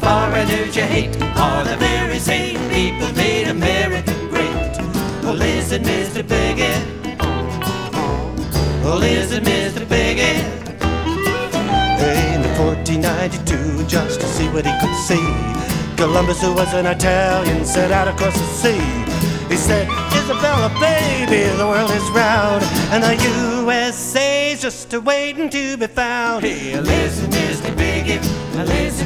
foreigners you hate are the very same people made America great. Well, listen, Mr. Bigot. Well, listen, Mr. Bigot. In 1492, just to see what he could see, Columbus, who was an Italian, set out across the sea. He said, Isabella, baby, the world is round, and the USA's just a waiting to be found. Hey, listen, Mr. Bigot, listen.